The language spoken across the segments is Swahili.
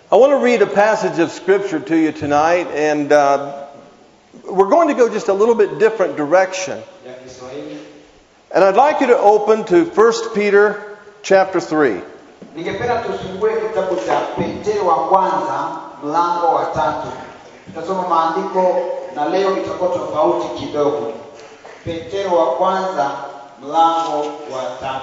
I want to read a passage of Scripture to you tonight, and we're going to go just a little bit different direction. And I'd like you to open to 1 Peter chapter 3. Ningependa tufungue kitabu cha Petero wa kwanza mlango wa 3. Tutasoma maandiko na leo itakuwa tofauti kidogo. Petero wa kwanza mlango wa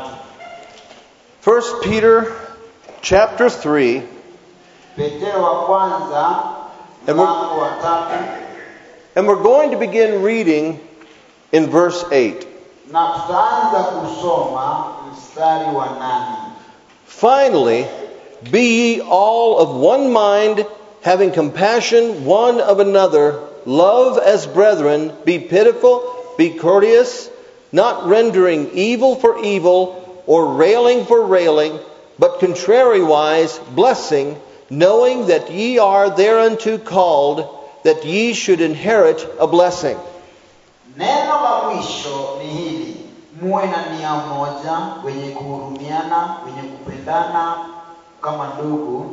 3. 1 Peter chapter 3. Petero wa kwanza mlango wa 3. And we're going to begin reading in verse 8. Na tutaanza kusoma mstari wa 8. Finally, be ye all of one mind, having compassion one of another, love as brethren, be pitiful, be courteous, not rendering evil for evil, or railing for railing, but contrariwise blessing, knowing that ye are thereunto called, that ye should inherit a blessing. Neno la mwisho ni hili: muwe na nia moja, wenye kuhurumiana, wenye kupendana kama ndugu,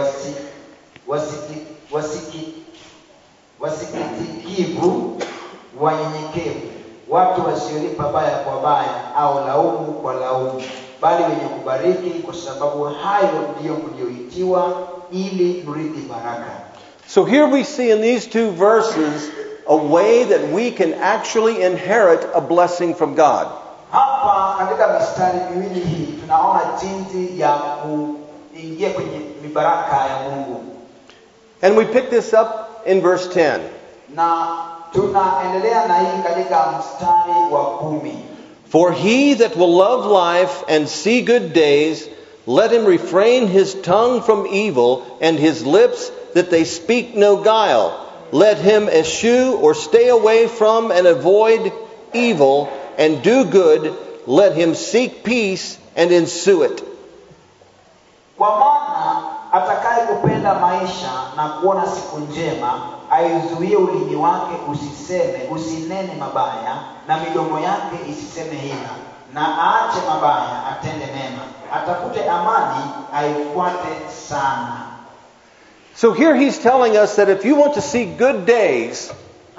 wasikitikivu, wanyenyekevu, watu wasiolipa baya kwa baya au laumu kwa laumu, bali wenye kubariki, kwa sababu hayo ndiyo mlioitiwa, ili mrithi baraka. So here we see in these two verses a way that we can actually inherit a blessing from God. Hapa katika mistari miwili hii tunaona jinsi ya kuingia kwenye mibaraka ya Mungu. And we pick this up in verse 10. Na tunaendelea na hii katika mstari wa 10. For he that will love life and see good days, let him refrain his tongue from evil and his lips that they speak no guile. Let him eschew or stay away from and avoid evil and do good. Let him seek peace and ensue it. Kwa maana atakaye kupenda maisha na kuona siku njema, aizuie ulimi wake usinene mabaya, na midomo yake isiseme hila, na aache mabaya, atende mema, atafute amani, aifuate sana. So here he's telling us that if you want to see good days,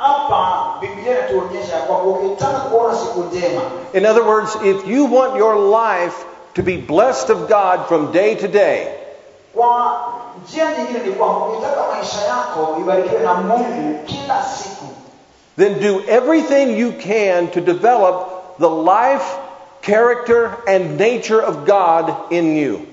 in other words, if you want your life to be blessed of God from day to day, then do everything you can to develop the life, character, and nature of God in you.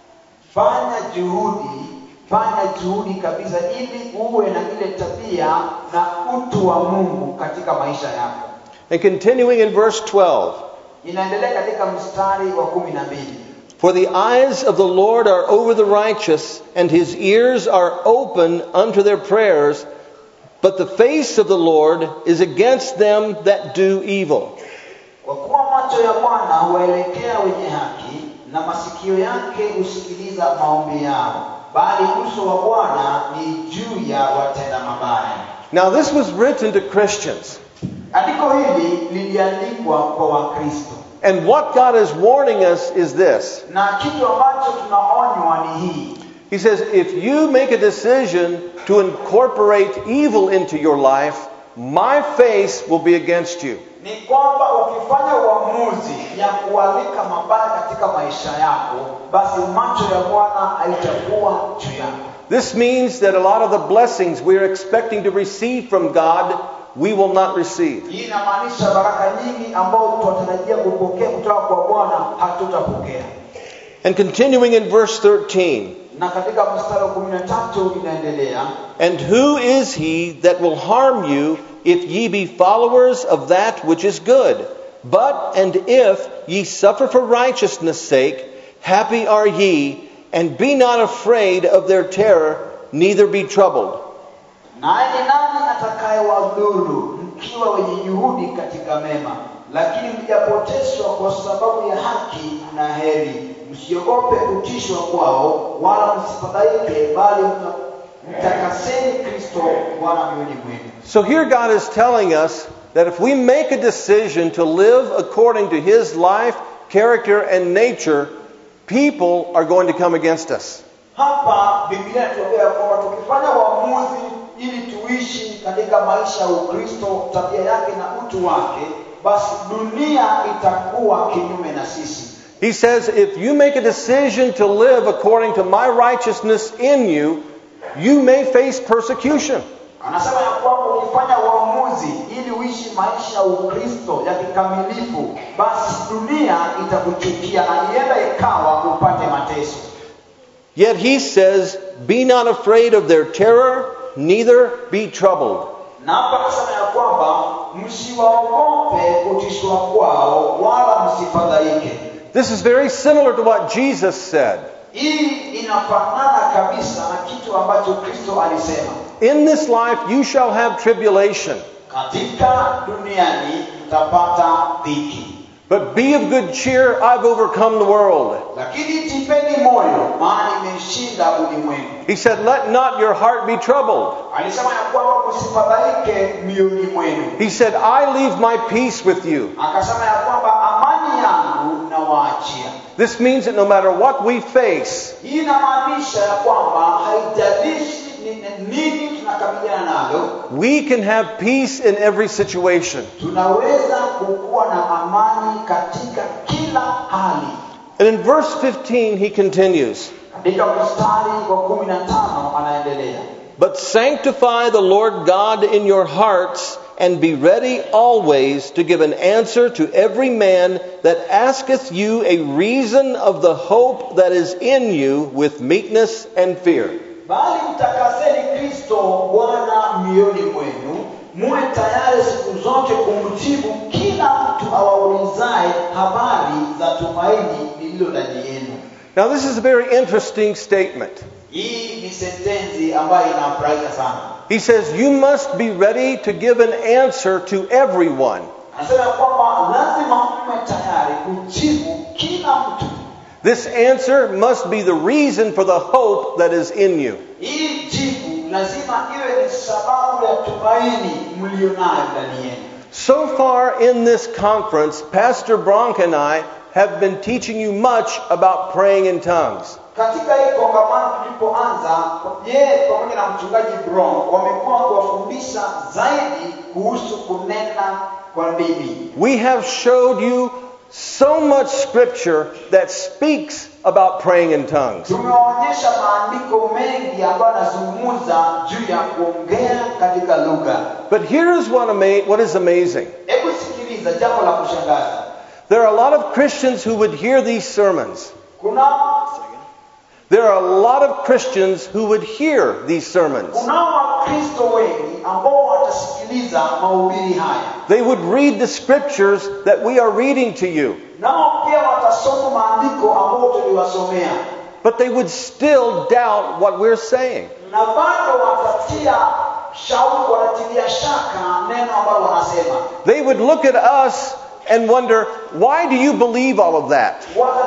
Fanya juhudi kabisa ili uwe na ile tabia na utu wa Mungu katika maisha yako. And continuing in verse 12. Inaendelea katika mstari wa 12. For the eyes of the Lord are over the righteous, and his ears are open unto their prayers, but the face of the Lord is against them that do evil. Kwa kuwa macho ya Bwana huelekea wenye haki, na masikio yake husikiliza maombi yao, bali uso wa Bwana ni juu ya watenda mabaya. Now this was written to Christians. Andiko hili liliandikwa kwa Wakristo. And what God is warning us is this. Na kitu ambacho tunaonywa ni hii. He says, if you make a decision to incorporate evil into your life, my face will be against you. Ni kwamba ukifanya uamuzi ya kualika mabaya katika maisha yako, basi macho ya Bwana haitakuwa juu yako. This means that a lot of the blessings we are expecting to receive from God, we will not receive. Hii inamaanisha baraka nyingi ambazo tunatarajia kupokea kutoka kwa Bwana hatutapokea. And continuing in verse 13. Na katika mstari wa 13 inaendelea. And who is he that will harm you if ye be followers of that which is good? But and if ye suffer for righteousness' sake, happy are ye, and be not afraid of their terror, neither be troubled. Naye ni nani atakayewadhuru mkiwa wenye juhudi katika mema? Lakini mjapoteshwa kwa sababu ya haki, na heri. Msiogope kutishwa kwao, wala msifadhaike, bali mtakaseni Kristo Bwana mioyoni mwenu. So here God is telling us that if we make a decision to live according to his life, character, and nature, people are going to come against us. Hapa Biblia inatuambia kwamba tukifanya uamuzi ili tuishi katika maisha ya Ukristo, tabia yake na utu wake, basi dunia itakuwa kinyume na sisi. He says, if you make a decision to live according to my righteousness in you, you may face persecution. Anasema ya kwamba ukifanya uamuzi ili uishi maisha ya Ukristo ya kikamilifu, basi dunia itakuchukia na ienda ikawa upate mateso. Yet he says, be not afraid of their terror, neither be troubled. Na hapa anasema ya kwamba msiwaogope kutishwa kwao wala msifadhaike. This is very similar to what Jesus said. Hii inafanana kabisa na kitu ambacho Kristo alisema. In this life you shall have tribulation. Katika duniani mtapata dhiki. But be of good cheer, I've overcome the world. Lakini jipeni moyo, maana nimeshinda ulimwengu. He said, let not your heart be troubled. Alisema ya kwamba msifadhaike mioyoni mwenu. He said, I leave my peace with you. Akasema ya kwamba amani yangu nawaachia. This means that no matter what we face, Hii inamaanisha ya kwamba haijalishi nini tunakabiliana nalo, we can have peace in every situation. tunaweza kuwa na amani katika kila hali. And in verse 15 he continues, Katika mstari wa 15 anaendelea. but sanctify the Lord God in your hearts, and be ready always to give an answer to every man that asketh you a reason of the hope that is in you with meekness and fear. Bali mtakaseni Kristo Bwana mioyoni mwenu, muwe tayari siku zote kumjibu kila mtu awaulizaye habari za tumaini lililo ndani yenu. Now this is a very interesting statement. Hii ni sentensi ambayo inafurahisha sana. He says, you must be ready to give an answer to everyone. Anasema kwamba lazima mwe tayari kujibu kila mtu. This answer must be the reason for the hope that is in you. Hii jibu lazima iwe ni sababu ya tumaini mlionayo ndani yenu. So far in this conference, Pastor Bronk and I have been teaching you much about praying in tongues. Katika hii kongamano tulipoanza, yeye pamoja na mchungaji Bronk wamekuwa kuwafundisha zaidi kuhusu kunena kwa ndimi. We have showed you so much scripture that speaks about praying in tongues. Tumeonyesha maandiko mengi ambayo yanazungumza juu ya kuongea katika lugha. But here is what is amazing. Hebu sikiliza jambo la kushangaza. There are a lot of Christians who would hear these sermons. There are a lot of Christians who would hear these sermons. They would read the scriptures that we are reading to you. But they would still doubt what we're saying. They would look at us and wonder, why do you believe all of that?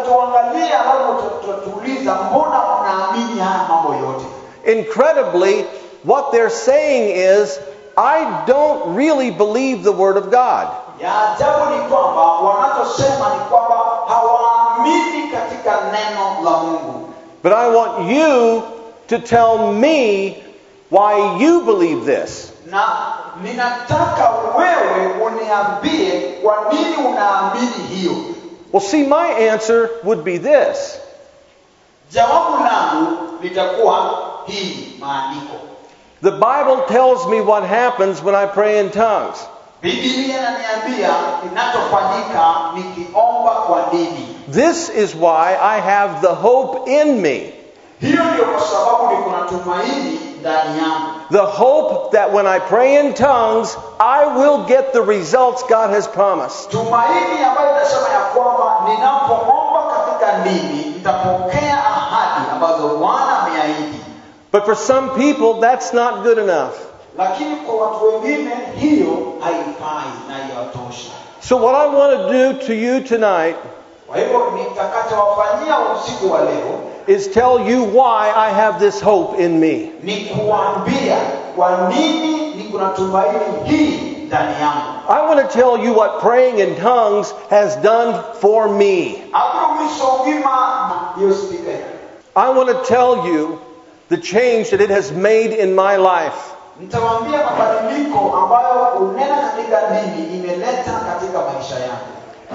Incredibly, what they're saying is, I don't really believe the Word of God. But I want you to tell me why you believe this. Na ninataka wewe uniambie kwa nini unaamini hiyo. Well, see, my answer would be this. Jawabu langu litakuwa hii maandiko. The Bible tells me what happens when I pray in tongues. Biblia inaniambia kinachofanyika nikiomba kwa ndimi. This is why I have the hope in me. Hiyo ndio kwa sababu niko na tumaini ndani yangu. The hope that when I pray in tongues, I will get the results God has promised. Tumaini ambayo inasema ya kwamba ninapoomba katika ndimi nitapokea ahadi ambazo Bwana ameahidi. But for some people, that's not good enough. Lakini kwa watu wengine hiyo haifai na haitosha. So what I want to do to you tonight Kwa hivyo nitakachowafanyia usiku wa leo is tell you why I have this hope in me. Ni kuambia kwa nini niko na tumaini hii ndani yangu. I want to tell you what praying in tongues has done for me. I want to tell you the change that it has made in my life. Nitawaambia mabadiliko ambayo unena katika dini imeleta katika maisha yangu.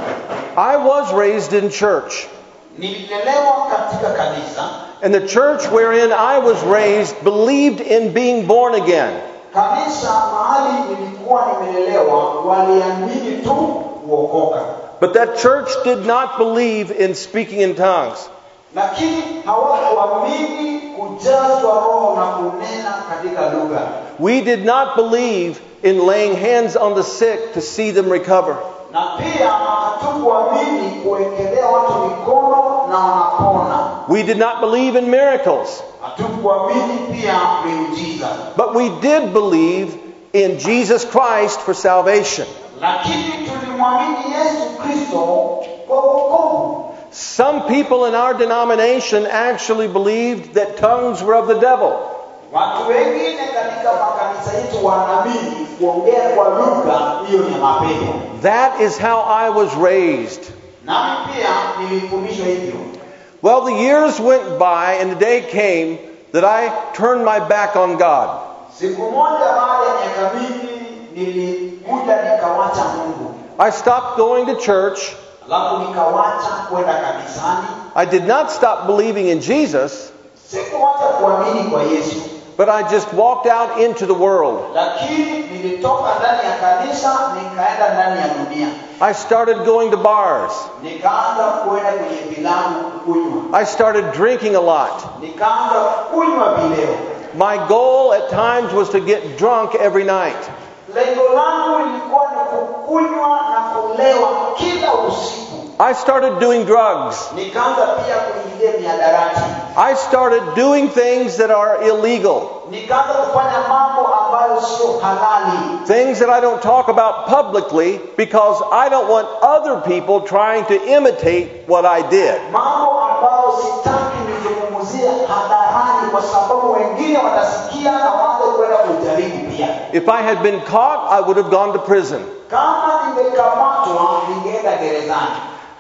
I was raised in church. Nililelewa katika kanisa. And the church wherein I was raised believed in being born again. Kanisa mahali nilikuwa nimelelewa waliamini tu kuokoka. But that church did not believe in speaking in tongues. Lakini hawakuamini kujazwa roho na kunena katika lugha. We did not believe in laying hands on the sick to see them recover. Na pia hatukuamini kuwekelea watu mikono na wanapona. We did not believe in miracles. Hatukuamini pia miujiza. But we did believe in Jesus Christ for salvation. Lakini tulimwamini Yesu Kristo kwa wokovu. Some people in our denomination actually believed that tongues were of the devil. Watu wengine katika makanisa yetu wanaamini kuongea kwa lugha hiyo ni mapepo. That is how I was raised. Nami pia nilifundishwa hivyo. Well, the years went by and the day came that I turned my back on God. Siku moja baada ya miaka mingi nilikuja nikawacha Mungu. I stopped going to church. Alafu nikawacha kwenda kanisani. I did not stop believing in Jesus. Sikuwacha kuamini kwa Yesu. But I just walked out into the world. Lakini nilitoka ndani ya kanisa nikaenda ndani ya dunia. I started going to bars. Nikaanza kwenda kwenye vilabu kunywa. I started drinking a lot. Nikaanza kunywa vileo. My goal at times was to get drunk every night. Lengo langu lilikuwa ni kukunywa na kulewa kila usiku. I started doing drugs. Nikaanza pia kuingia mihadarati. I started doing things that are illegal. Nikaanza kufanya mambo ambayo sio halali. Things that I don't talk about publicly because I don't want other people trying to imitate what I did. Mambo ambayo sitaki nizungumzie hadharani kwa sababu wengine watasikia na waanze kwenda kujaribu pia. If I had been caught, I would have gone to prison. Kama ningekamatwa ningeenda gerezani.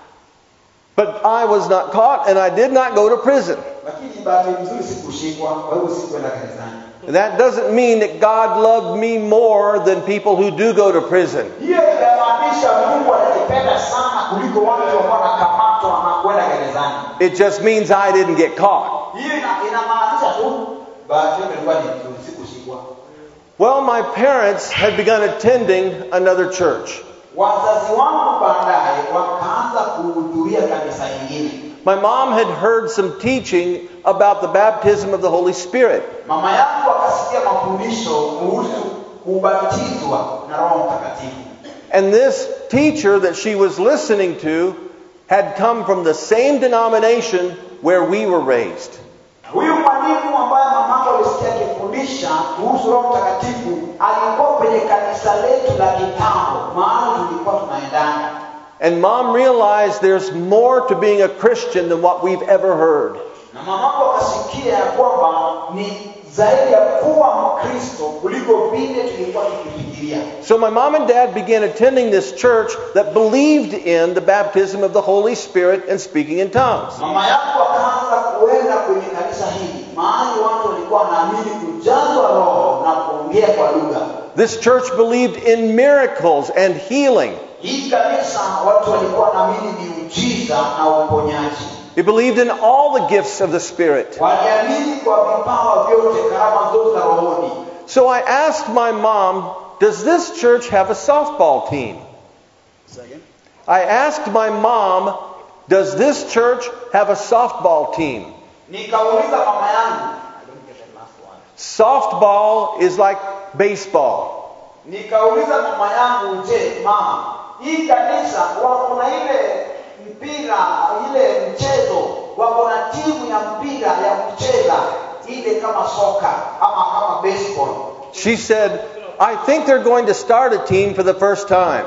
But I was not caught and I did not go to prison. Lakini bahati nzuri sikushikwa, kwa hiyo sikuenda gerezani. That doesn't mean that God loved me more than people who do go to prison. Hiyo inamaanisha Mungu ananipenda sana kuliko watu ambao wanakamatwa na kwenda gerezani. It just means I didn't get caught. Hiyo inamaanisha tu bahati ilikuwa ni sikushikwa. Well, my parents had begun attending another church. Wazazi wangu baadaye wakaanza kuhudhuria kanisa lingine. My mom had heard some teaching about the baptism of the Holy Spirit. Mama yangu akasikia mafundisho kuhusu kubatizwa na Roho Mtakatifu. And this teacher that she was listening to had come from the same denomination where we were raised. Huyu mwalimu ambaye mamangu alisikia akifundisha kuhusu Roho Mtakatifu alikuwa kwenye kanisa letu la kitambo, mahali tulikuwa tunaendana. And Mom realized there's more to being a Christian than what we've ever heard. Na mamangu akasikia ya kwamba ni zaidi ya kuwa Mkristo kuliko vile tulikuwa tukifikiria. So my mom and dad began attending this church that believed in the baptism of the Holy Spirit and speaking in tongues. Mama yangu akaanza kuenda kwenye kanisa hili, mahali watu walikuwa wanaamini kujazwa roho na kuongea kwa lugha. This church believed in miracles and healing. Hii kanisa watu walikuwa wanaamini miujiza na uponyaji. It believed in all the gifts of the Spirit. Waliamini kwa vipawa vyote, karama zote za rohoni. So I asked my mom, does this church have a softball team? Second. I asked my mom, does this church have a softball team? Nikauliza mama yangu. I don't get the last one. Softball is like baseball. Nikauliza mama yangu, je, mama, hii kanisa wako na ile mpira, ile mchezo, wako na timu ya mpira ya kucheza ile kama soka ama kama baseball? She said, I think they're going to start a team for the first time.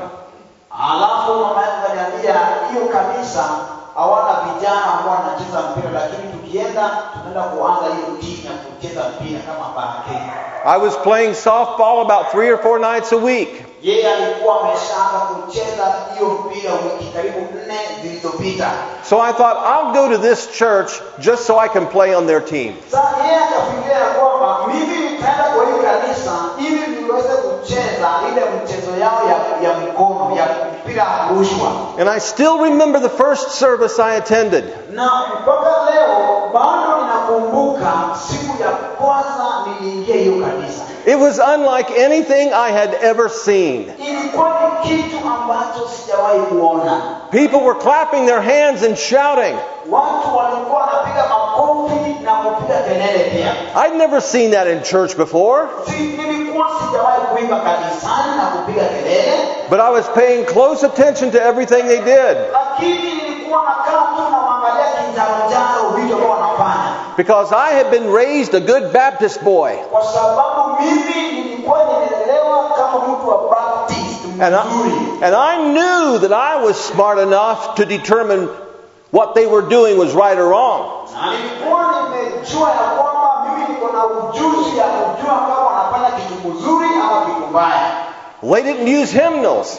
Alafu mama yangu aliniambia hiyo kanisa hawana vijana ambao wanacheza mpira, lakini tukienda tunaenda kuanza hiyo timu ya kucheza mpira kama Baraka. I was playing softball about 3 or 4 nights a week. Yeye alikuwa ameshaanza kucheza hiyo mpira wiki karibu 4 zilizopita. So I thought, I'll go to this church just so I can play on their team. Sasa yeye akafikiria kwamba mimi nitaenda kwa hii kanisa ili niweze kucheza ile mchezo yao ya mikono ya mpira rushwa. And I still remember the first service I attended. Na mpaka leo bado ninakumbuka siku ya kwanza niliingia hiyo kanisa. It was unlike anything I had ever seen. Ilikuwa ni kitu ambacho sijawahi kuona. People were clapping their hands and shouting. Watu walikuwa wanapiga makofi na kupiga kelele pia. I'd never seen that in church before. Nilikuwa sijawahi kuimba kanisani na kupiga kelele. But I was paying close attention to everything they did. Lakini nilikuwa nakaa tu na kuangalia kinjaro vitu ambao wanafanya. Because I had been raised a good Baptist boy. Kwa sababu mimi nilikuwa nimelelewa kama mtu wa Baptist mzuri. And I knew that I was smart enough to determine what they were doing was right or wrong. Na nilikuwa nimejua ya kwamba mimi niko na ujuzi ya kujua kama wanafanya kitu kizuri ama kitu mbaya. They didn't use hymnals.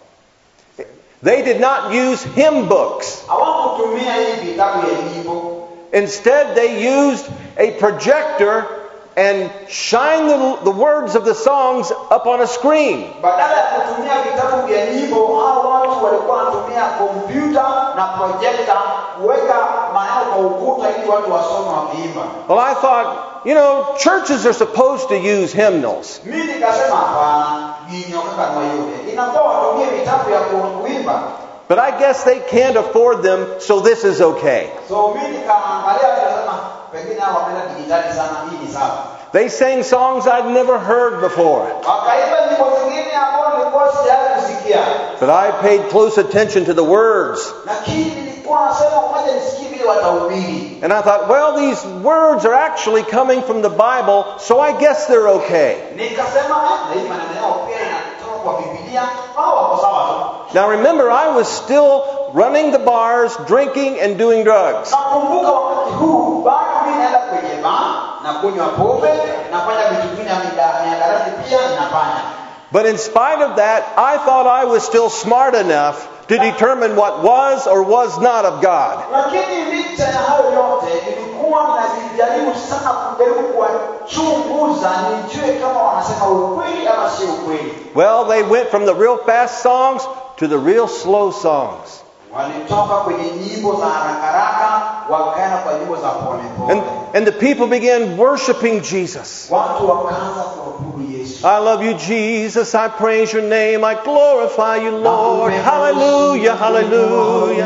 They did not use hymn books. Hawakutumia hii vitabu ya nyimbo. Instead, they used a projector and shined the words of the songs up on a screen. Badala ya kutumia vitabu vya nyimbo, hao watu walikuwa wanatumia kompyuta na projector kuweka maneno kwa ukuta ili watu wasome wakiimba. Well, I thought, churches are supposed to use hymnals. Mimi nikasema hapana, ginyoka kama yote. Inafaa watumie vitabu ya kuimba. But I guess they can't afford them, so this is okay. So mimi nikaangalia nikasema pengine hao wameenda dijitali sana, hii ni sawa. They sang songs I'd never heard before. Wakaimba nyimbo zingine ambazo nilikuwa sijawahi kusikia. But I paid close attention to the words. Lakini nilikuwa nasema ngoja nisikie vile watahubiri. And I thought, well, these words are actually coming from the Bible, so I guess they're okay. Nikasema na hii maneno yao pia yanatoka kwa Biblia, hao wako sawa tu. Now remember, I was still running the bars, drinking and doing drugs. Nakumbuka wakati huu bado mimi naenda kwenye bar na kunywa pombe, nafanya vitu vingine mihadarati pia ninafanya. But in spite of that, I thought I was still smart enough to determine what was or was not of God. Lakini licha ya hayo yote, nilikuwa ninajaribu sana kujaribu kuwachunguza nijue kama wanasema ukweli ama si ukweli. Well, they went from the real fast songs to the real slow songs. Walitoka kwenye nyimbo za haraka wakaenda kwa nyimbo za pole. And the people began worshiping Jesus. Watu wakaanza kuabudu Yesu. I love you, Jesus. I praise your name. I glorify you, Lord. Hallelujah, hallelujah.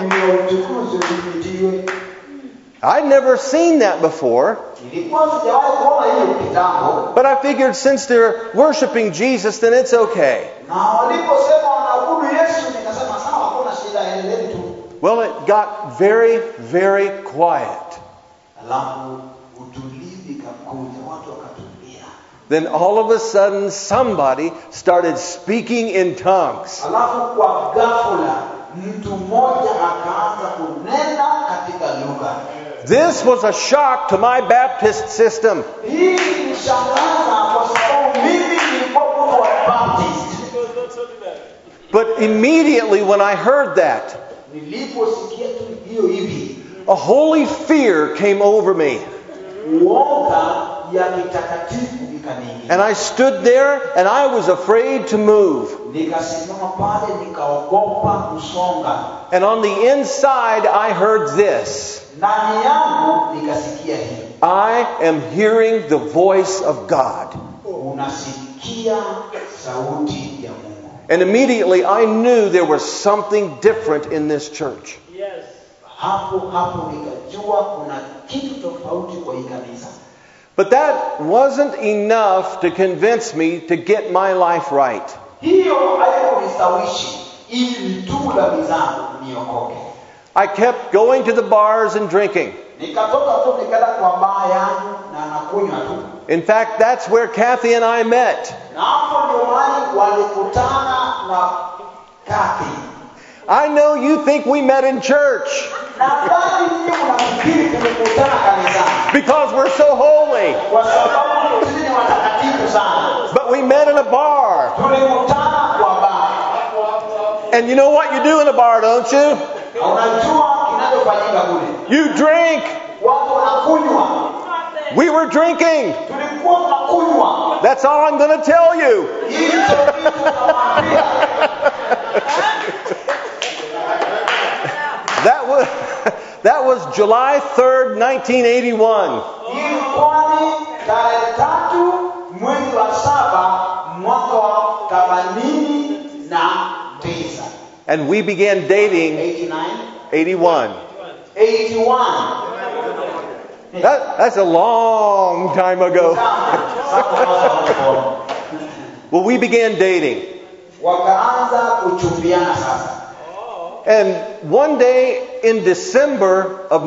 I'd never seen that before. But I figured since they're worshiping Jesus, then it's okay. Well, it got very, very quiet. Then all of a sudden, somebody started speaking in tongues. This was a shock to my Baptist system. But immediately when I heard that, a holy fear came over me. And I stood there and I was afraid to move. And on the inside I heard this. I am hearing the voice of God. And immediately I knew there was something different in this church. Yes. But that wasn't enough to convince me to get my life right. I kept going to the bars and drinking. In fact, that's where Kathy and I met. I know you think we met in church because we're so holy. But we met in a bar. And you know what you do in a bar, don't you? Na unajua kinachofanyika kule. You drink. Watu wanakunywa. We were drinking. Tulikuwa tunakunywa. That's all I'm going to tell you. Hizo vitu tunawaambia. That was July 3rd, 1981. Ilikuwa ni tarehe 3 mwezi wa 7 mwaka wa 89. And we began dating 81. 81. That's a long time ago. Well, we began dating. Wakaanza kuchumbiana sasa. And one day in December of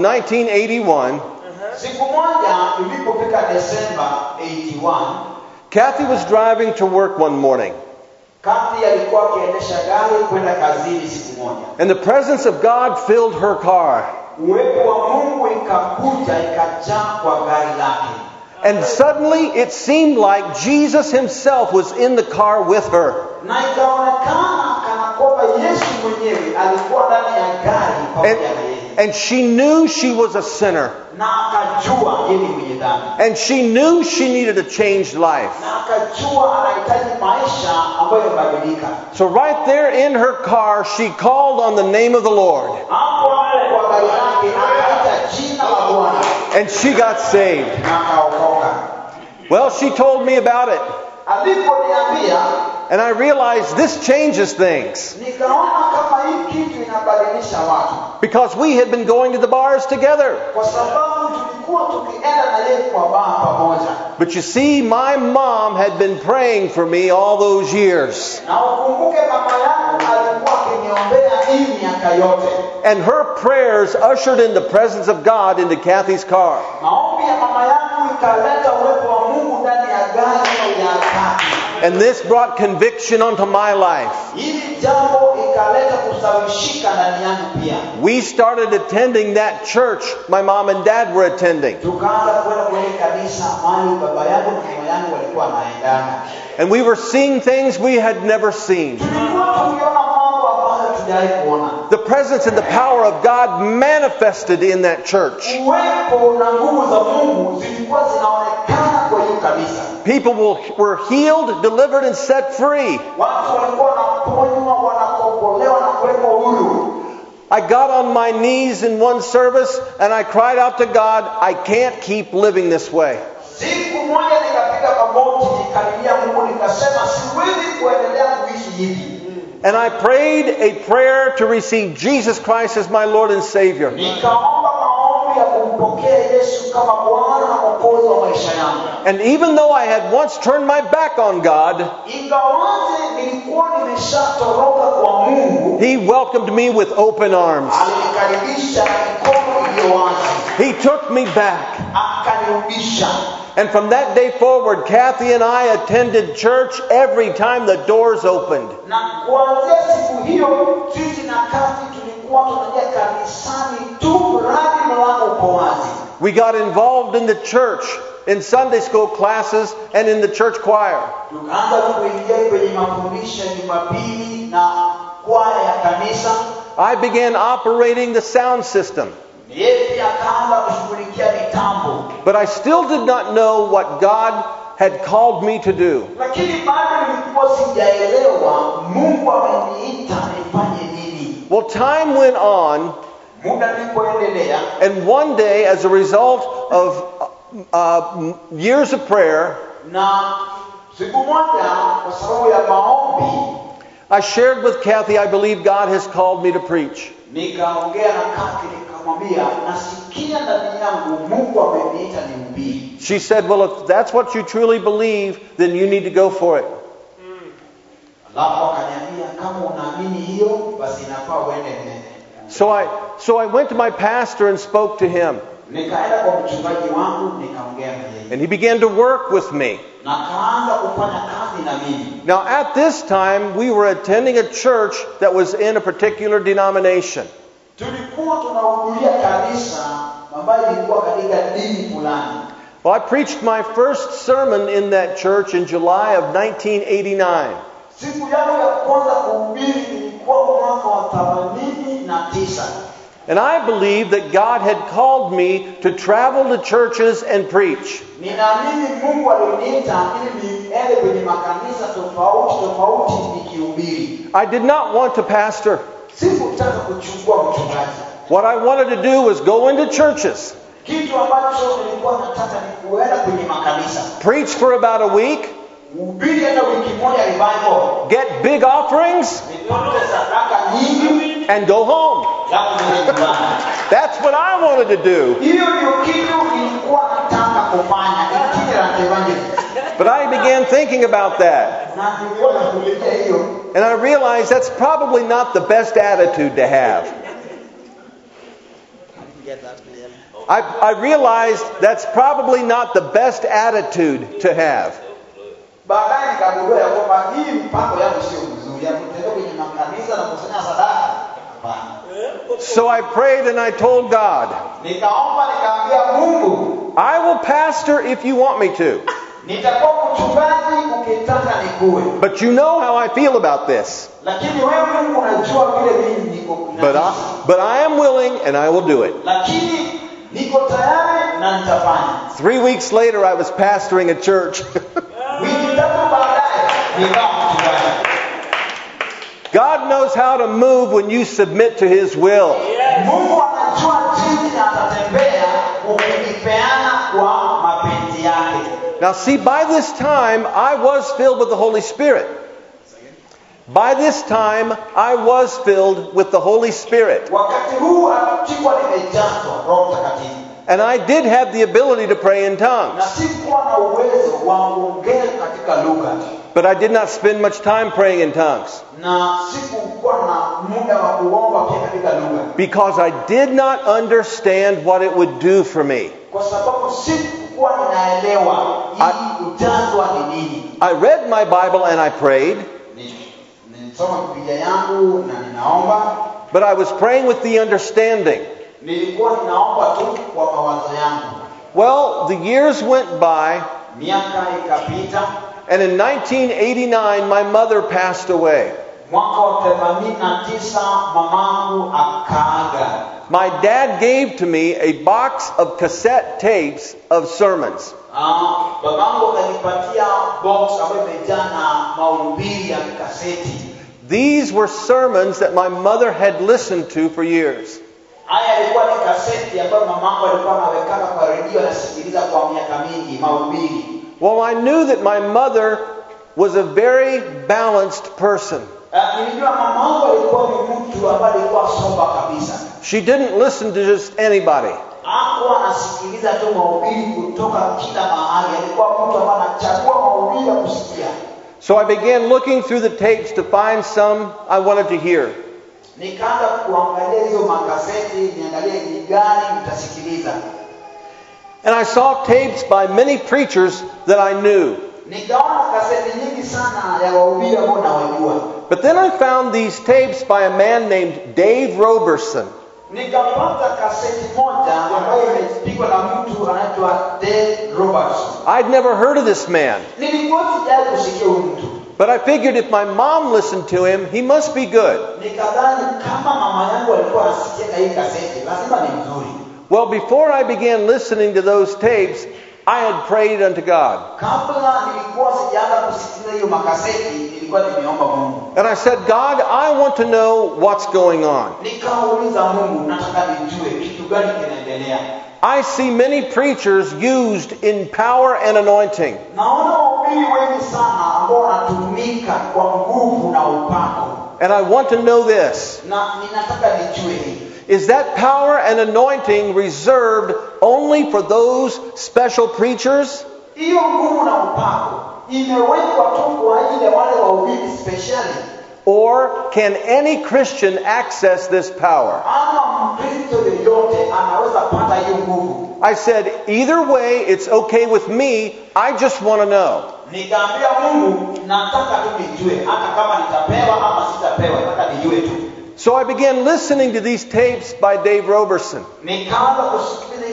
1981, siku moja ilipofika December 81, Kathy was driving to work one morning. Kathy alikuwa akiendesha gari kwenda kazini siku moja. And the presence of God filled her car. Uwepo wa Mungu ikakuja ikajaa kwa gari lake. And suddenly it seemed like Jesus himself was in the car with her. Na ikaonekana kana kwamba Yesu mwenyewe alikuwa ndani ya gari pamoja na yeye. And she knew she was a sinner. Na akajua yeye ni mwenye dhambi. And she knew she needed a changed life. Na akajua anahitaji maisha ambayo yabadilika. So right there in her car, she called on the name of the Lord. Hapo kwa gari lake akaita jina la Bwana. And she got saved. Na akaokoka. Well, she told me about it. Aliponiambia, and I realized this changes things. Nikaona kama hii kitu inabadilisha watu. Because we had been going to the bars together. Kwa sababu tulikuwa tukienda na yeye kwa bar pamoja. But you see, my mom had been praying for me all those years. Na ukumbuke mama yangu alikuwa akiniombea hii miaka yote. And her prayers ushered in the presence of God into Kathy's car. Maombi ya mama yangu ikaleta uwepo wa Mungu ndani ya gari ya Kathy. And this brought conviction onto my life. Hili jambo ikaleta kusawishika ndani yangu pia. We started attending that church my mom and dad were attending. Tukaanza kwenda kwenye kanisa mahali baba yangu na mama yangu walikuwa wanaendana. And we were seeing things we had never seen. Tulikuwa tukiona mambo ambayo hatujawahi kuona. The presence and the power of God manifested in that church. Uwepo na nguvu za Mungu zilikuwa zinaonekana kwa hiyo kanisa. People were healed, delivered, and set free. Watu walikuwa wanaponywa, wanakombolewa na kuwekwa huru. I got on my knees in one service and I cried out to God, I can't keep living this way. Siku moja nikapiga magoti nikalilia Mungu nikasema siwezi kuendelea kuishi hivi. And I prayed a prayer to receive Jesus Christ as my Lord and Savior. Nikaomba maombi ya kumpokea Yesu kama Bwana na Mwokozi wa maisha yangu. And even though I had once turned my back on God, ingawaje nilikuwa nimeshatoroka kwa Mungu, He welcomed me with open arms. Alinikaribisha mikono iliyo wazi. He took me back. Akanirudisha. And from that day forward, Kathy and I attended church every time the doors opened. Na kuanzia siku hiyo sisi na Kathy tulikuwa tunaja kanisani tu hadi mlango uko wazi. We got involved in the church, in Sunday school classes, and in the church choir. Tukaanza kuingia kwenye mafundisho ya Jumapili na kwaya ya kanisa. I began operating the sound system. Yeye akaanza kushughulikia mitambo. But I still did not know what God had called me to do. Lakini bado nilikuwa sijaelewa Mungu ameniita nifanye nini. Well, time went on. Muda ulipoendelea. And one day, as a result of years of prayer, na siku moja kwa sababu ya maombi, I shared with Kathy, I believe God has called me to preach. Nikaongea na Kathy nikamwambia nasikia ndani yangu Mungu ameniita nihubiri. She said, well, if that's what you truly believe, then you need to go for it. Alafu akaniambia kama unaamini hiyo basi inafaa uende mbele. So I went to my pastor and spoke to him. Nikaenda kwa mchungaji wangu nikaongea na yeye. And he began to work with me. Na kaanza kufanya kazi na mimi. Now at this time we were attending a church that was in a particular denomination. Tulikuwa tunahudhuria kanisa ambayo ilikuwa katika dini fulani. Well, I preached my first sermon in that church in July of 1989. Siku yangu ya kwanza kuhubiri ilikuwa mwaka wa 89. And I believed that God had called me to travel to churches and preach. Ninaamini Mungu aliniita ili niende kwenye makanisa tofauti nikihubiri. I did not want to pastor. Sikutaka kuchukua mchungaji. What I wanted to do was go into churches, Kitu ambacho nilikuwa nataka ni kuenda kwenye makanisa. preach for about a week, Kuhubiri hata wiki moja revival. get big offerings, Nipate sadaka nyingi and go home. alafu niende nyumbani. That's what I wanted to do. Hiyo ndio kitu nilikuwa nataka kufanya. Itinerant evangelist. But I began thinking about that. Na nilikuwa nakuletea hiyo. And I realized that's probably not the best attitude to have. I realized that's probably not the best attitude to have. Baadaye nikagundua ya kwamba hii mpango yangu sio mzuri ya kutembea kwenye makanisa na kusanya sadaka. Hapana. So I prayed and I told God, Nikaomba nikaambia Mungu, I will pastor if you want me to. nitakuwa mchungaji ukitaka nikuwe. But you know how I feel about this. Lakini wewe Mungu unajua vile mimi niko. But I am willing and I will do it. Lakini niko tayari na nitafanya. 3 weeks later I was pastoring a church. Wiki tatu baadaye nikawa mchungaji. God knows how to move when you submit to His will. Mungu anajua jinsi atatembea ukipeana kwa mapenzi yake. Now see, by this time I was filled with the Holy Spirit. By this time I was filled with the Holy Spirit. Wakati huu alikuwa nimejazwa Roho Mtakatifu. And I did have the ability to pray in Na tongues. sikuwa na uwezo wa kuongea katika lugha. But I did not spend much time praying in tongues. Na sikuwa na muda wa kuomba pia katika lugha. Because I did not understand what it would do for me. Kwa sababu sikuwa ninaelewa hii ujazwa ni nini. I read my Bible and I prayed. Nilisoma Biblia yangu na ninaomba. But I was praying with the understanding. Nilikuwa ninaomba tu kwa mawazo yangu. Well, the years went by. Miaka ikapita. And in 1989, my mother passed away. Mwaka wa 89 mamangu akaaga. My dad gave to me a box of cassette tapes of sermons. Babangu akanipatia box ambayo imejaa na mahubiri ya kaseti. These were sermons that my mother had listened to for years. Haya yalikuwa ni kaseti ambayo mamangu alikuwa anaweka kwa redio anasikiliza kwa miaka mingi mahubiri. Well, I knew that my mother was a very balanced person. Nilijua mamangu alikuwa ni mtu ambaye alikuwa soba kabisa. She didn't listen to just anybody. Hakuwa anasikiliza tu mahubiri kutoka kila mahali. Alikuwa mtu ambaye anachagua mahubiri ya kusikia. So I began looking through the tapes to find some I wanted to hear. Nikaanza kuangalia hizo makaseti, niangalie ni gani nitasikiliza. And I saw tapes by many preachers that I knew. Nikaona kaseti nyingi sana ya wahubiri ambao nawajua. But then I found these tapes by a man named Dave Roberson. Nikapata kaseti moja ambayo imepigwa na mtu anaitwa Dave Robertson. I'd never heard of this man. Nilikuwa sijawahi kusikia huyu mtu. But I figured if my mom listened to him, he must be good. Nikadhani kama mama yangu alikuwa anasikia hii kaseti, lazima ni mzuri. Well, before I began listening to those tapes, I had prayed unto God. Kabla nilikuwa sijaanza kusikiliza hiyo makaseti, nilikuwa nimeomba Mungu. And I said, God, I want to know what's going on. Nikauliza Mungu, nataka nijue kitu gani kinaendelea. I see many preachers used in power and anointing. Naona wahubiri wengi sana ambao wanatumika kwa nguvu na upako. And I want to know this. Na ninataka nijue hii. Is that power and anointing reserved only for those special preachers? Hiyo nguvu na upako imewekwa tu kwa ajili ya wale wahubiri specially. Or can any Christian access this power? Ama Mkristo yeyote anaweza pata hiyo nguvu. I said, either way, it's okay with me. I just want to know. Nikaambia Mungu, nataka tu nijue, hata kama nitapewa ama sitapewa, nataka nijue tu. So I began listening to these tapes by Dave Roberson. Nikaanza kusikiliza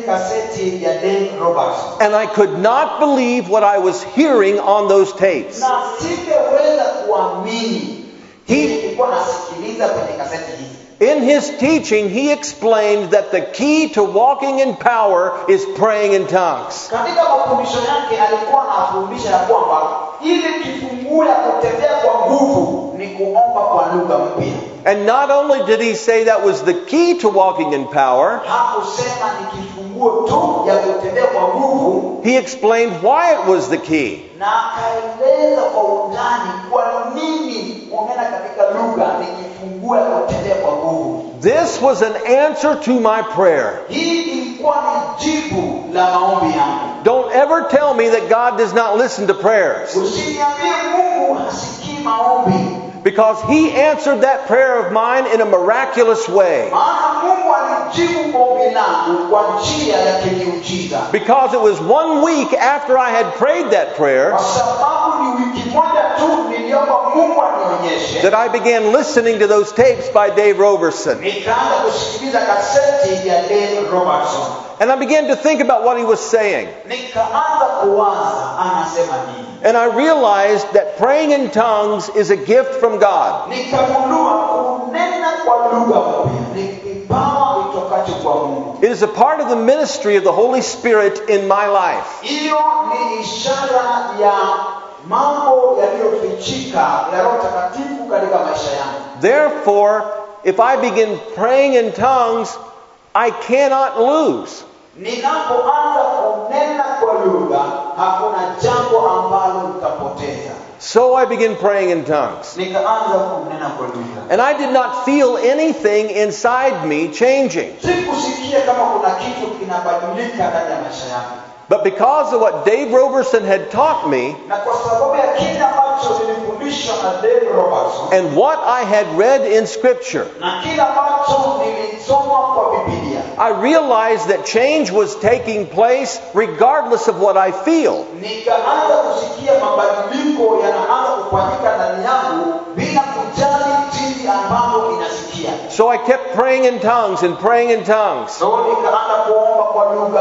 kaseti ya Dave Robertson. And I could not believe what I was hearing on those tapes. Na singeweza kuamini He- nilikuwa nasikiliza kwenye kaseti hizi. In his teaching, he explained that the key to walking in power is praying in tongues. Katika mafundisho yake alikuwa anafundisha ya kwamba ili kifunguo ya kutembea kwa nguvu ni kuomba kwa lugha mpya. And not only did he say that was the key to walking in power, Hakusema ni kifunguo tu ya kutembea kwa nguvu, he explained why it was the key. na akaeleza kwa undani kwa nini kunena katika lugha ni kifunguo ya kutembea kwa nguvu. This was an answer to my prayer. Hii ilikuwa ni jibu la maombi yangu. Don't ever tell me that God does not listen to prayers, Usiniambie Mungu hasikii maombi, because he answered that prayer of mine in a miraculous way. maana Mungu alijibu ombi langu kwa njia ya kimiujiza. Because it was 1 week after I had prayed that prayer Kwa sababu ni wiki moja tu niliomba Mungu anionyeshe, that I began listening to those tapes by Dave Robertson. nikaanza kusikiliza kaseti ya Dave Robertson. And I began to think about what he was saying. Nikaanza kuwaza anasema nini. And I realized that praying in tongues is a gift from God. Nikagundua kunena kwa lugha mpya ni kipawa kitokacho kwa Mungu. It is a part of the ministry of the Holy Spirit in my life. Hiyo ni ishara ya mambo yaliyofichika ya Roho Mtakatifu katika maisha yangu. Therefore, if I begin praying in tongues, I cannot lose. Ninapoanza kunena kwa lugha, hakuna jambo ambalo litapoteza. So I began praying in tongues. Nikaanza kunena kwa lugha. And I did not feel anything inside me changing. Sikusikia kama kuna kitu kinabadilika ndani ya maisha yangu. But because of what Dave Robertson had taught me, Na kwa sababu ya kile ambacho nilifundishwa na Dave Robertson, and what I had read in Scripture, na kile ambacho nilisoma kwa Biblia, I realized that change was taking place regardless of what I feel. nikaanza kusikia mabadiliko yanaanza kufanyika ndani yangu bila kujali jinsi ambavyo inasikia. So I kept praying in tongues and praying in tongues. So nikaanza kuomba kwa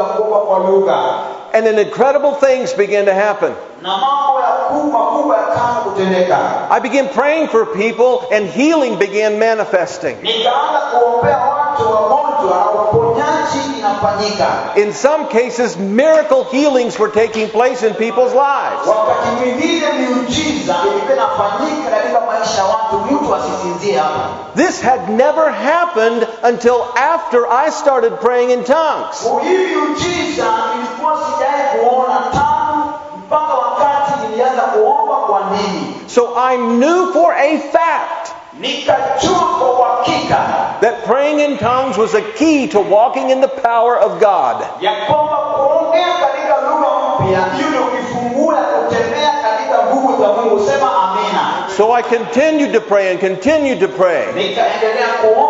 lugha. And then incredible things began to happen. Na mambo makubwa yakaanza kutendeka. I began praying for people and healing began manifesting. Nikaanza kuombea watu wagonjwa na uponyaji inafanyika. In some cases, miracle healings were taking place in people's lives. Wakati mwingine miujiza ilikuwa inafanyika katika maisha ya watu, mtu asisinzie hapa. This had never happened until after I started praying in tongues. Hii miujiza ilikuwa sijawahi kuona tangu mpaka wakati nilianza kuomba kwa nini. So I knew for a fact Nikajua kwa uhakika that praying in tongues was a key to walking in the power of God. ya kwamba kuongea katika lugha mpya hiyo ndio kifungua kutembea katika nguvu za Mungu. Sema amina. So I continued to pray and continued to pray. Nikaendelea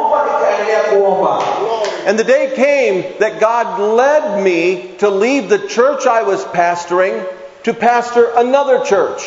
kuomba. And the day came that God led me to leave the church I was pastoring to pastor another church.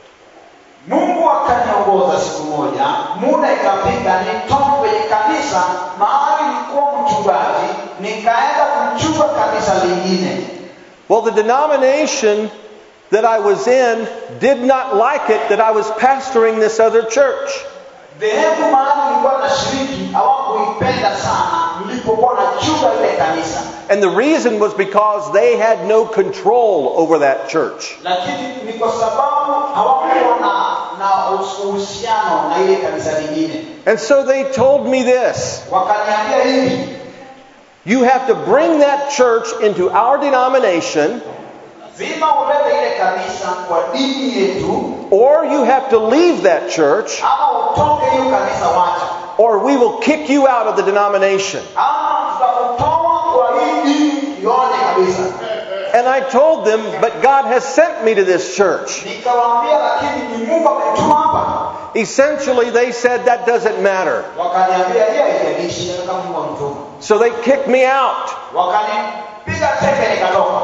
Mungu akaniongoza siku moja, muda ikafika nitoke kwenye kanisa mahali nilikuwa mchungaji, nikaenda kuchunga kanisa lingine. Well, the denomination that I was in did not like it that I was pastoring this other church. Dhehebu mahali nilikuwa nashiriki hawakuipenda sana nilipokuwa nachunga ile kanisa. And the reason was because they had no control over that church. Lakini ni kwa sababu hawakuwa na uhusiano na ile kanisa lingine. And so they told me this: Wakaniambia hivi, you have to bring that church into our denomination, lazima ulete ile kanisa kwa dini yetu, or you have to leave that church, ama utoke hiyo kanisa wacha, or we will kick you out of the denomination. ama tutakutoa kwa hii dini yote kabisa. And I told them, but God has sent me to this church. Nikawaambia lakini ni Mungu amenituma hapa. Essentially, they said that doesn't matter. Wakaniambia hiyo haijalishi kama Mungu amenituma. So they kicked me out. Wakanipiga teke nikatoka.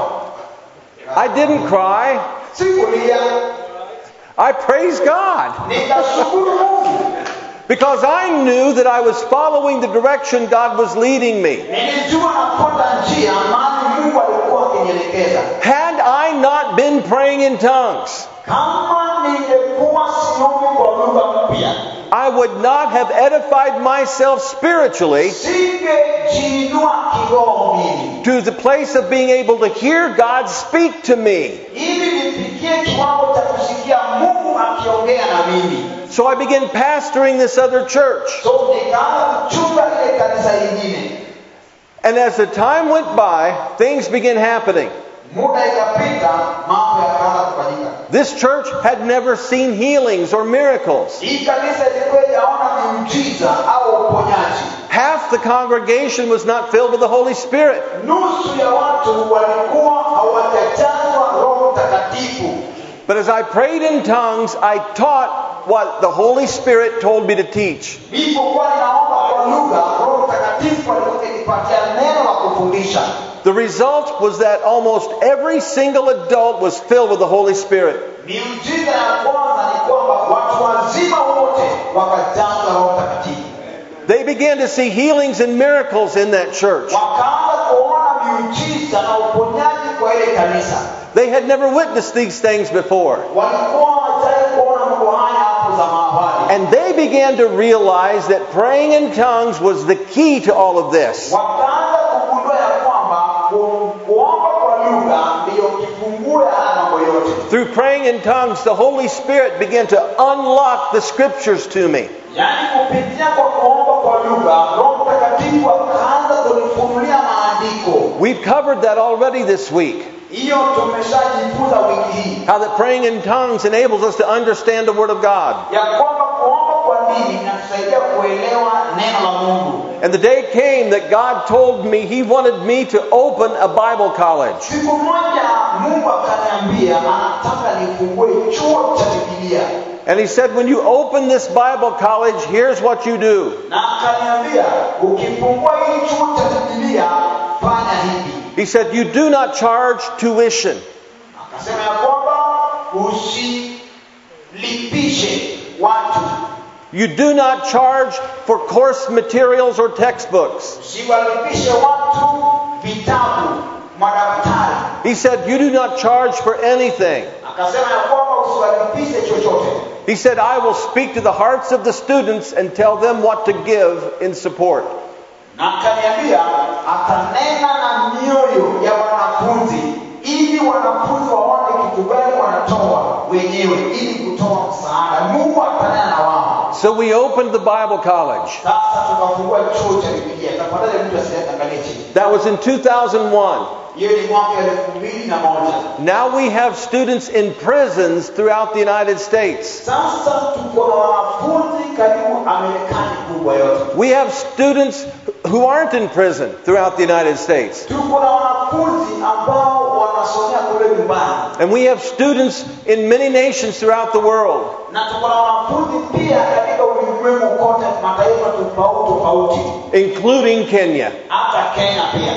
I didn't cry. Sikulia. I praised God. Nikashukuru Mungu. Because I knew that I was following the direction God was leading me. Nilijua nafuata njia mahali Mungu alikuwa akinielekeza. Had I not been praying in tongues, Kama ningekuwa siombi kwa lugha mpya, I would not have edified myself spiritually singejiinua kiroho mimi, to the place of being able to hear God speak to me. ili nifikie kiwango cha kusikia Mungu akiongea na mimi. So I began pastoring this other church. So nikaanza kuchunga ile kanisa lingine. And as the time went by, things began happening. Muda ikapita, mambo yakaanza kufanyika. This church had never seen healings or miracles. Hii kanisa ilikuwa inaona miujiza au uponyaji. Half the congregation was not filled with the Holy Spirit. Nusu ya watu walikuwa hawajajazwa Roho Mtakatifu. But as I prayed in tongues, I taught what the Holy Spirit told me to teach. Nilipokuwa ninaomba kwa lugha, Roho Mtakatifu alikuwa akinipatia neno la kufundisha. The result was that almost every single adult was filled with the Holy Spirit. Miujiza ya kwanza ni kwamba watu wazima wote wakajazwa Roho Mtakatifu. They began to see healings and miracles in that church. Wakaanza kuona miujiza na uponyaji kwa ile kanisa. They had never witnessed these things before. Walikuwa hawajawahi kuona mambo haya hapo zamani. And they began to realize that praying in tongues was the key to all of this. Wakaanza kugundua ya kwamba kuomba kwa lugha ndio kifunguo ya haya mambo yote. Through praying in tongues, the Holy Spirit began to unlock the scriptures to me. Yaani kupitia kwa kuomba kwa lugha, Roho Mtakatifu akaanza kunifunulia maandiko. We've covered that already this week. Hiyo tumeshajifunza wiki hii. How that praying in tongues enables us to understand the Word of God. Ya kwamba kuomba kwa dini inatusaidia kuelewa neno la Mungu. And the day came that God told me He wanted me to open a Bible college. Siku moja Mungu akaniambia anataka nifungue chuo cha Biblia. And He said, when you open this Bible college, here's what you do. Na akaniambia ukifungua hii chuo cha Biblia fanya hivi. He said, you do not charge tuition. Akasema ya kwamba usilipishe watu. You do not charge for course materials or textbooks. Usiwalipishe watu vitabu, madaftari. He said, you do not charge for anything. Akasema ya kwamba usiwalipishe chochote. He said, I will speak to the hearts of the students and tell them what to give in support. Na akaniambia atanena na mioyo ya wanafunzi ili wanafunzi waone kitu gani wanatoa wenyewe ili kutoa msaada. Mungu atanena na wao. So we opened the Bible college. Sasa tukafungua chuo cha Biblia. Tafadhali mtu asiangalie chini. That was in 2001. Hiyo ni mwaka 2001. Now we have students in prisons throughout the United States. Sasa tuko na wanafunzi karibu Marekani kubwa yote. We have students who aren't in prison throughout the United States. Tuko na wanafunzi ambao wanasomea kule nyumbani. And we have students in many nations throughout the world. Na tuko na wanafunzi pia katika ulimwengu kote, mataifa tofauti, including Kenya. hata Kenya pia.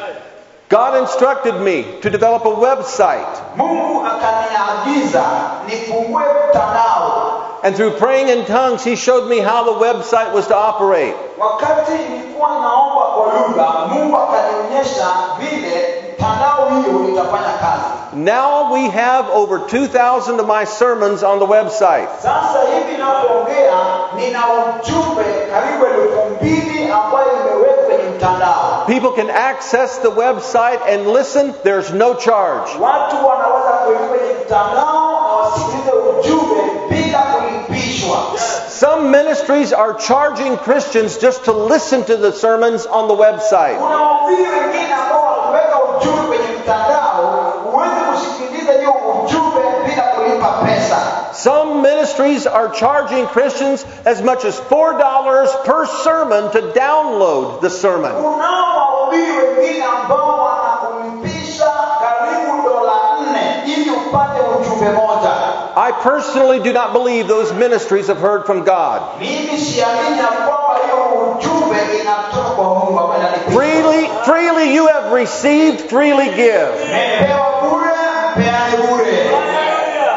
God instructed me to develop a website. Mungu akaniagiza nifungue mtandao. And through praying in tongues, He showed me how the website was to operate. Wakati nilikuwa naomba kwa lugha, Mungu akanionyesha vile mtandao hiyo itafanya kazi. Now we have over 2,000 of my sermons on the website. Sasa hivi ninapoongea nina ujumbe karibu 2,000 ambayo imewekwa kwenye mtandao. People can access the website and listen. There's no charge. Watu wanaweza kuingia kwenye mtandao na wasikilize ujumbe bila kulipishwa. Some ministries are charging Christians just to listen to the sermons on the website. Kuna wahubiri wengine ambao wanaweka ujumbe kwenye mtandao, huwezi kusikiliza hiyo ujumbe bila kulipa pesa. Some ministries are charging Christians as much as $4 per sermon to download the sermon. Kunao wahubiri wengine ambao wanakulipisha karibu $4 ili upate ujumbe moja. I personally do not believe those ministries have heard from God. Mimi siamini kwamba hiyo ujumbe inatoka kwa Mungu ambaye analipisha. Freely you have received, freely give. Mmepewa bure, mpeane bure.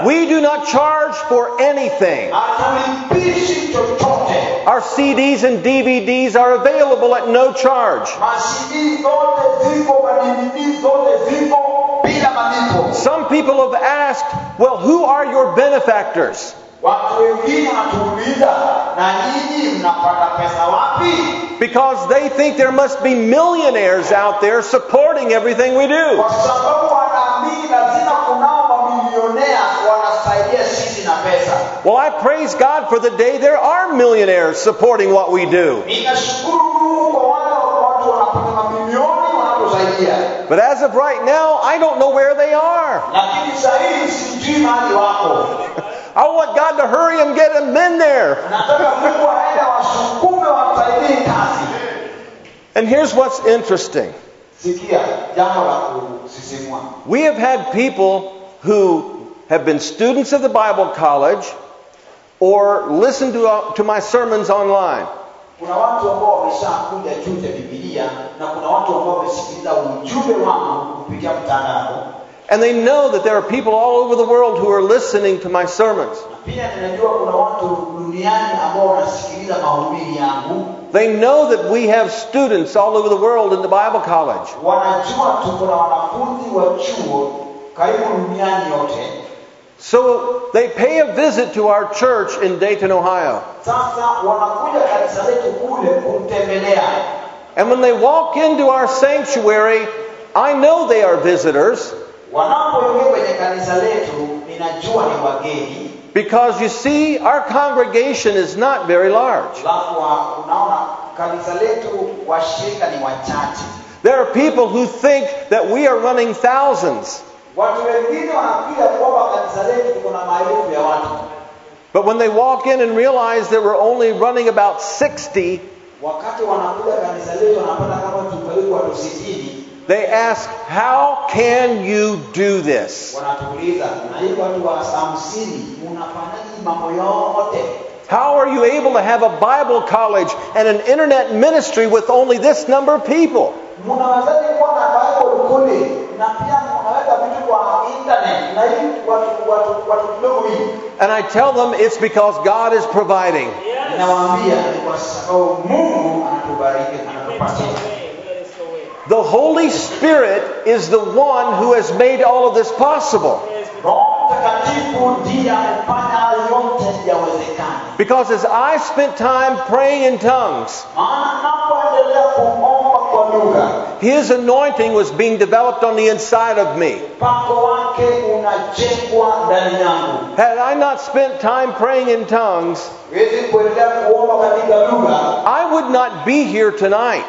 We do not charge for anything. Hatulipishi chochote. Our CDs and DVDs are available at no charge. Ma-CD zote ziko, ma-DVD zote ziko bila malipo. Some people have asked, well, who are your benefactors? Watu wengine wanatuuliza, na nyinyi mnapata pesa wapi? Because they think there must be millionaires out there supporting everything we do. Kwa sababu wanaamini lazima kunao mamilionea wanasaidia sisi na pesa. Well, I praise God for the day there are millionaires supporting what we do. Ninashukuru Mungu kwa wale watu wanapata mamilioni wanaposaidia. But as of right now, I don't know where they are. Lakini sasa hivi sijui mahali wako. I want God to hurry and get them in there. Nataka Mungu aende wasukume wasaidie kazi. And here's what's interesting. Sikia jambo la kusisimua. We have had people who have been students of the Bible college or listened to my sermons online. Kuna watu ambao wameshakuja chuo cha Biblia na kuna watu ambao wamesikiliza ujumbe wangu kupitia mtandao. And they know that there are people all over the world who are listening to my sermons. Pia ninajua kuna watu duniani ambao wanasikiliza mahubiri yangu. They know that we have students all over the world in the Bible college. Wanajua tuko na wanafunzi wa chuo karibu duniani yote. So they pay a visit to our church in Dayton, Ohio. Sasa wanakuja kanisa letu kule kutembelea. And when they walk into our sanctuary, I know they are visitors. Wanapoingia kwenye kanisa letu, ninajua ni wageni. Because you see, our congregation is not very large. Alafu unaona kanisa letu washirika ni wachache. There are people who think that we are running thousands. Watu wengine wanakuja kuomba kanisa letu tuko na maelfu ya watu. But when they walk in and realize that we're only running about 60, wakati wanakuja kanisa letu wanapata kama tuko watu 60. They ask, how can you do this? Wanatuuliza, na hiyo watu wa 50 unafanyaje mambo yote? How are you able to have a Bible college and an internet ministry with only this number of people? Mnawezaje kuwa na Bible kule na pia mnaweka vitu kwa internet na hivi watu kidogo hivi? And I tell them it's because God is providing. Nawaambia ni kwa sababu Mungu anatubariki, anatupatia. The Holy Spirit is the one who has made all of this possible. Because as I spent time praying in tongues, His anointing was being developed on the inside of me. Had I not spent time praying in tongues, I would not be here tonight.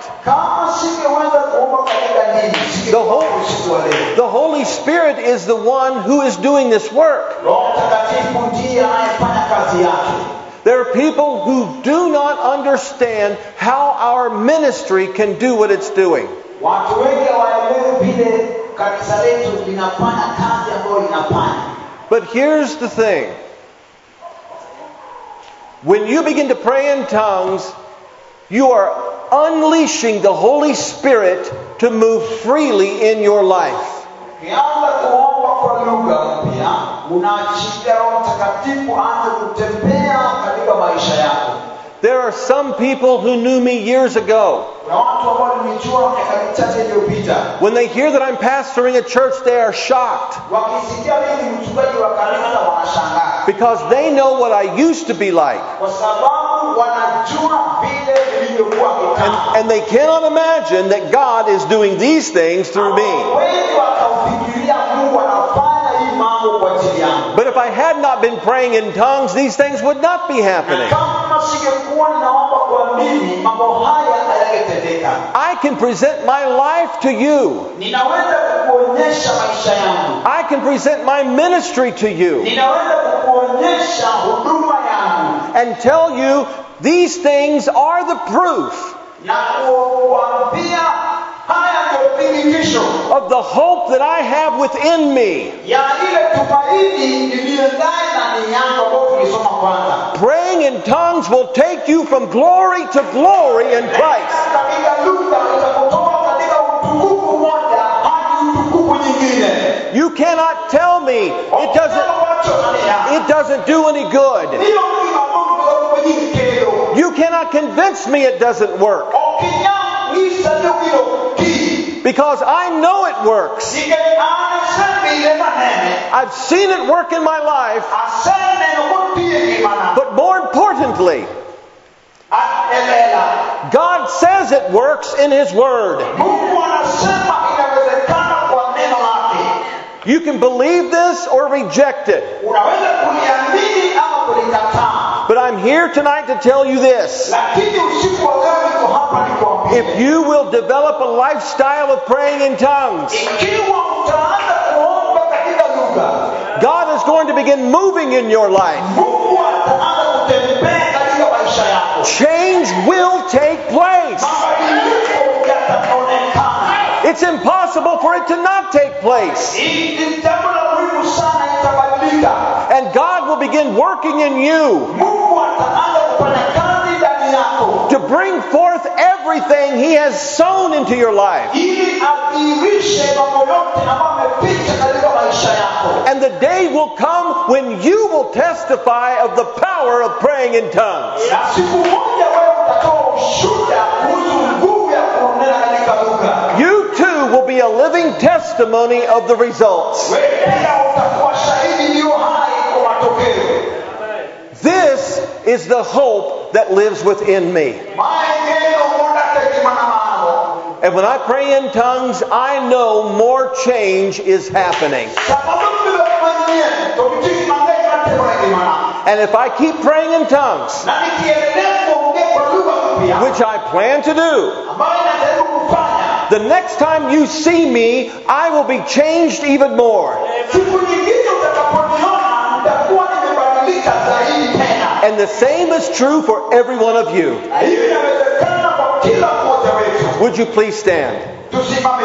The Holy Spirit is the one who is doing this work. There are people who do not understand how our ministry can do what it's doing. But here's the thing. When you begin to pray in tongues, you are unleashing the Holy Spirit to move freely in your life. There are some people who knew me years ago. When they hear that I'm pastoring a church, they are shocked. Because they know what I used to be like. And they cannot imagine that God is doing these things through me. But if I had not been praying in tongues, these things would not be happening. I can present my life to you. I can present my ministry to you. And tell you these things are the proof of the hope that I have within me. Praying in tongues will take you from glory to glory in Christ. You cannot tell me it doesn't. doesn't do any good. You cannot convince me it doesn't work. Because I know it works. I've seen it work in my life. But more importantly, God says it works in His Word. You can believe this or reject it. But I'm here tonight to tell you this. If you will develop a lifestyle of praying in tongues, God is going to begin moving in your life. Change will take place. It's impossible for it to not take place. And God will begin working in you to bring forth everything He has sown into your life. And the day will come when you will testify of the power of praying in tongues. You too will be a living testimony of the results. This is the hope that lives within me. And when I pray in tongues, I know more change is happening. And if I keep praying in tongues, which I plan to do, the next time you see me, I will be changed even more. And the same is true for every one of you. Would you please stand?